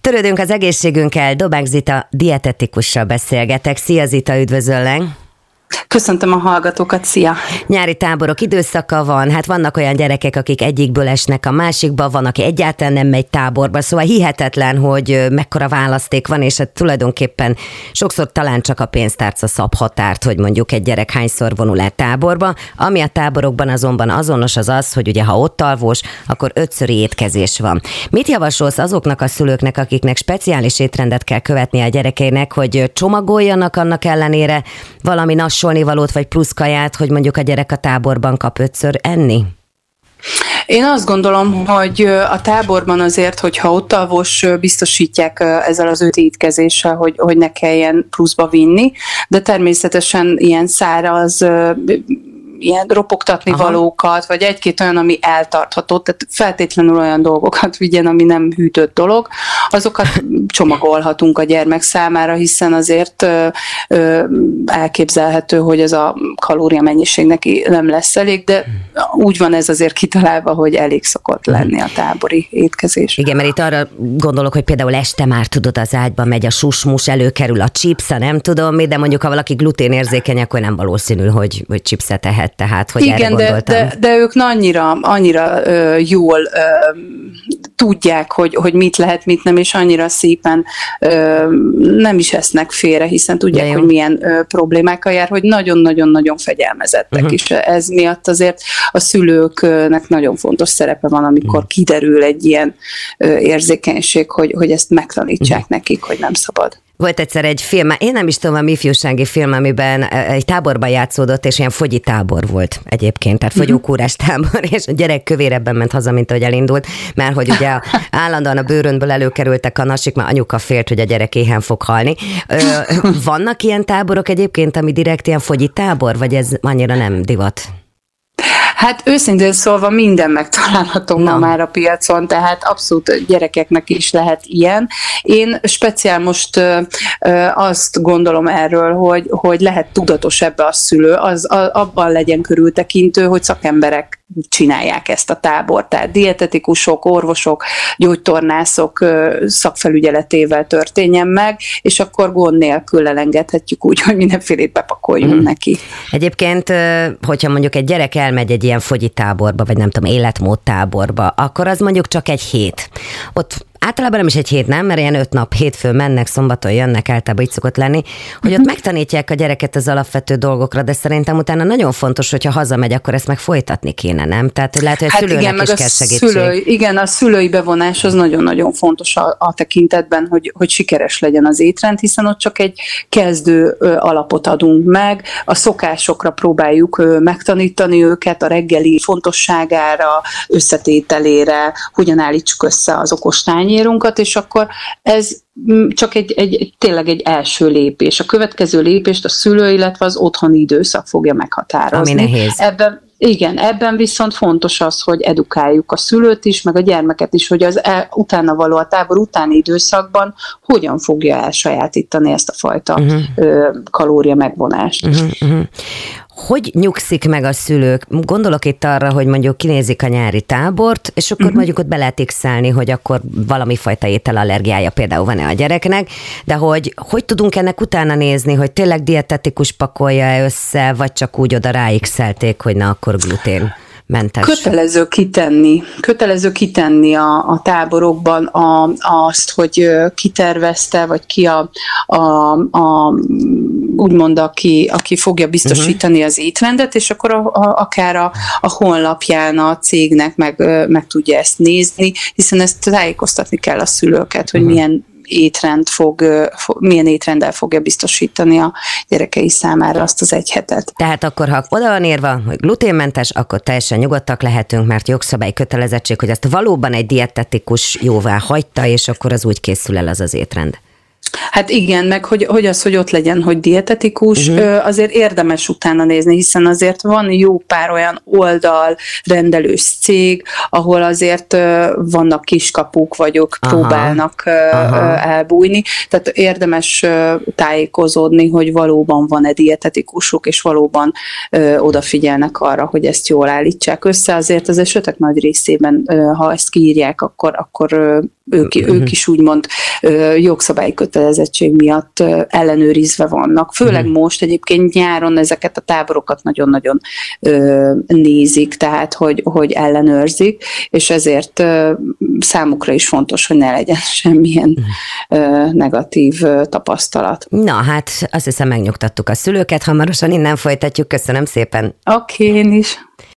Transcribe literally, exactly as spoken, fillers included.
Törődünk az egészségünkkel, Dobák Zita dietetikussal beszélgetek. Szia Zita, üdvözöllek! Köszöntöm a hallgatókat, szia! Nyári táborok időszaka van, hát vannak olyan gyerekek, akik egyikből esnek a másikba, van, aki egyáltalán nem megy táborba, szóval hihetetlen, hogy mekkora választék van, és hát tulajdonképpen sokszor talán csak a pénztárca szab határt, hogy mondjuk egy gyerek hányszor vonul el táborba. Ami a táborokban azonban azonos az az, hogy ugye ha ott alvós, akkor ötszöri étkezés van. Mit javasolsz azoknak a szülőknek, akiknek speciális étrendet kell követni a gyerekeinek, hogy csomagoljanak annak ellenére valami nassolni valót vagy plusz kaját, hogy mondjuk a gyerek a táborban kap ötször enni? Én azt gondolom, hogy a táborban azért, hogyha ott alvós, biztosítják ezzel az öt étkezéssel, hogy, hogy ne kelljen pluszba vinni, de természetesen ilyen száraz, ilyen ropogtatni Aha. valókat, vagy egy-két olyan, ami eltartható, tehát feltétlenül olyan dolgokat vigyen, ami nem hűtött dolog, azokat csomagolhatunk a gyermek számára, hiszen azért ö, ö, elképzelhető, hogy ez a kalória mennyiség neki nem lesz elég, de úgy van ez azért kitalálva, hogy elég szokott lenni a tábori étkezés. Igen, mert itt arra gondolok, hogy például este már tudod, az ágyban megy a susmus, előkerül a chips, nem tudom mi, de mondjuk ha valaki gluténérzékeny, akkor nem valószínű, hogy, hogy chipset ehet. Tehát, hogy igen, de, de, de ők annyira, annyira ö, jól ö, tudják, hogy, hogy mit lehet, mit nem, és annyira szépen ö, nem is esznek félre, hiszen tudják, hogy milyen ö, problémákkal jár, hogy nagyon-nagyon-nagyon fegyelmezettek, uh-huh. és ez miatt azért a szülőknek nagyon fontos szerepe van, amikor uh-huh. kiderül egy ilyen ö, érzékenység, hogy, hogy ezt megtanítsák uh-huh. nekik, hogy nem szabad. Volt egyszer egy film, én nem is tudom, a ifjúsági film, amiben egy táborban játszódott, és ilyen fogyi tábor volt egyébként, tehát fogyókúrás tábor, és a gyerek kövérebben ment haza, mint ahogy elindult, mert hogy ugye állandóan a bőröntből előkerültek a nasik, mert anyuka félt, hogy a gyerek éhen fog halni. Vannak ilyen táborok egyébként, ami direkt ilyen fogyi tábor, vagy ez annyira nem divat? Hát őszintén szólva minden megtalálható ma már a piacon, tehát abszolút gyerekeknek is lehet ilyen. Én speciál most ö, ö, azt gondolom erről, hogy, hogy lehet tudatos ebbe a szülő, az a, abban legyen körültekintő, hogy szakemberek csinálják ezt a tábort, tehát dietetikusok, orvosok, gyógytornászok ö, szakfelügyeletével történjen meg, és akkor gond nélkül elengedhetjük úgy, hogy mindenfélét bepakoljunk mm. neki. Egyébként, hogyha mondjuk egy gyerek elmegy egy ilyen fogyi táborba, vagy nem tudom, életmód táborba, akkor az mondjuk csak egy hét. Ott általában nem is egy hét, nem, mert ilyen öt nap, hétfőn mennek, szombaton jönnek, általában így szokott lenni, hogy ott megtanítják a gyereket az alapvető dolgokra, de szerintem utána nagyon fontos, hogyha hazamegy, akkor ezt meg folytatni kéne, nem? Tehát, hogy lehet, hogy a hát szülőnek igen, is kell segítség. Szülő, igen, a szülői bevonás az nagyon-nagyon fontos a, a tekintetben, hogy, hogy sikeres legyen az étrend, hiszen ott csak egy kezdő ö, alapot adunk meg, a szokásokra próbáljuk ö, megtanítani őket, a reggeli fontosságára, összetételére, hogyan állítsuk össze az okostányérunkat, és akkor ez csak egy, egy, egy, tényleg egy első lépés. A következő lépést a szülő, illetve az otthoni időszak fogja meghatározni. Ami nehéz. Ebben, igen, ebben viszont fontos az, hogy edukáljuk a szülőt is, meg a gyermeket is, hogy az el, utána való, a tábor utáni időszakban hogyan fogja elsajátítani ezt a fajta uh-huh. ö, kalória megvonást. Uh-huh, uh-huh. Hogy nyugszik meg a szülők? Gondolok itt arra, hogy mondjuk kinézik a nyári tábort, és akkor uh-huh. mondjuk ott be lehet x-elni, hogy akkor valami fajta ételallergiája például van-e a gyereknek, de hogy hogy tudunk ennek utána nézni, hogy tényleg dietetikus pakolja össze, vagy csak úgy oda ráx-elték, hogy na akkor glutén mentes. Kötelező kitenni, kötelező kitenni a, a táborokban a, azt, hogy ki tervezte, vagy ki a, a, a úgymond, aki, aki fogja biztosítani uh-huh. az étrendet, és akkor a, a, akár a, a honlapján a cégnek meg, meg tudja ezt nézni, hiszen ezt tájékoztatni kell a szülőket, hogy uh-huh. milyen étrend fog, milyen étrenddel fogja biztosítani a gyerekei számára azt az egy hetet. Tehát akkor, ha oda van írva, hogy gluténmentes, akkor teljesen nyugodtak lehetünk, mert jogszabály kötelezettség, hogy ezt valóban egy dietetikus jóvá hagyta, és akkor az úgy készül el az az étrend. Hát igen, meg hogy, hogy az, hogy ott legyen, hogy dietetikus, uh-huh. azért érdemes utána nézni, hiszen azért van jó pár olyan oldal, rendelős cég, ahol azért vannak kiskapuk, vagyok, aha, próbálnak aha. elbújni, tehát érdemes tájékozódni, hogy valóban van-e dietetikusuk, és valóban odafigyelnek arra, hogy ezt jól állítsák össze. Azért az esetek nagy részében, ha ezt kiírják, akkor, akkor ők, uh-huh. ők is úgymond jogszabályi kötelezettség miatt ellenőrizve vannak. Főleg uh-huh. most egyébként nyáron ezeket a táborokat nagyon-nagyon ö, nézik, tehát hogy, hogy ellenőrzik, és ezért ö, számukra is fontos, hogy ne legyen semmilyen ö, negatív ö, tapasztalat. Na hát azt hiszem megnyugtattuk a szülőket, hamarosan innen folytatjuk. Köszönöm szépen. Oké, én is.